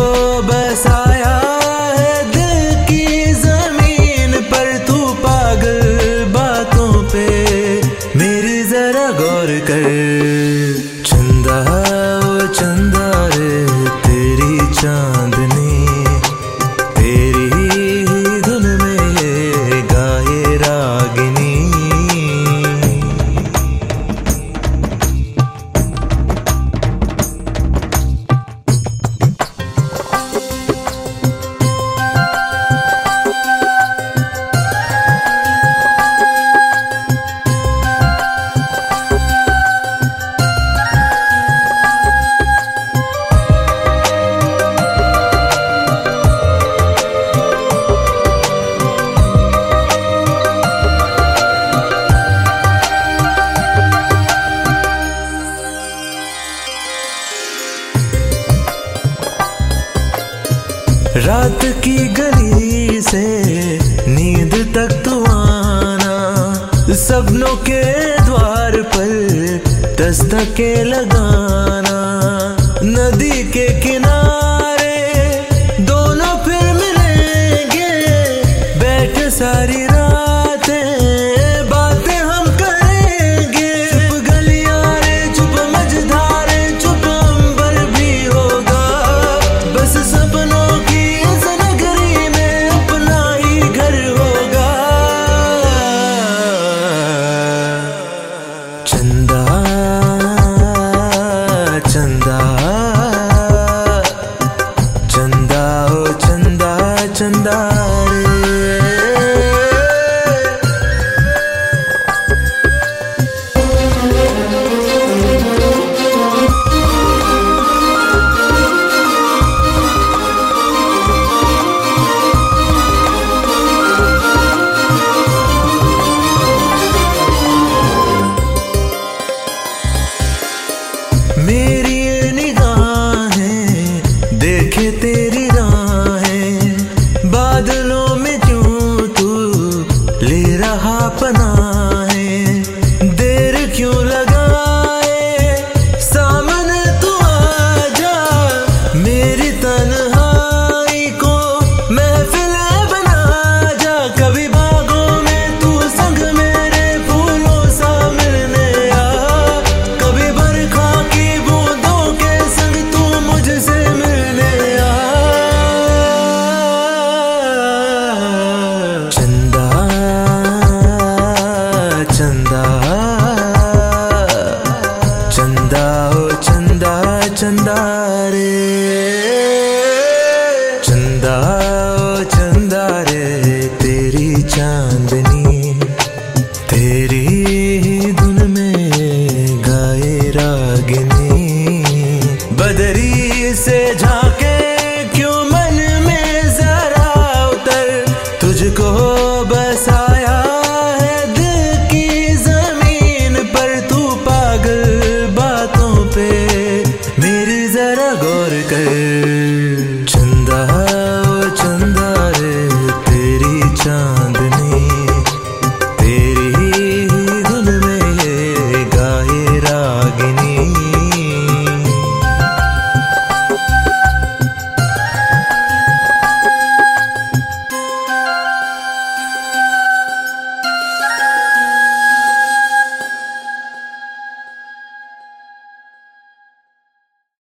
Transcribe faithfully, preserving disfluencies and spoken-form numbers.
बसाया है दिल की जमीन पर, तू पागल बातों पे मेरी जरा गौर कर। चंदा ओ चंदा रे तेरी चांदनी, तेरी ही धुन में ये गाए रागिनी। रात की गली से नींद तक तू आना, सपनों के द्वार पर दस्तकें लगाना। नदी के किनारे दोनों फिर मिलेंगे, बैठ सारी रातें बातें हम करेंगे। चुप गलियां रे चुप मझधारे, चुप अंबर भी होगा, बस सपनों की इस नगरी में अपना ही घर होगा। चंदा चंदा चंदा ओ चंदा चंदा रे। मेरी ये निगाहें देखे तेरी राहें, बादलों में क्यों तू ले रहा पनाहें। देर क्यों लगाए सामने तू आजा, मेरी तन्हाई को महफिल बना जा। कभी बागों में तू संग मेरे फूलों सा मिलने आ, कभी बरखा की बूंदों के संग तू मुझसे मिलने आ। चंदा चंदा चंदा ओ चंदा चंदा रे। चंदा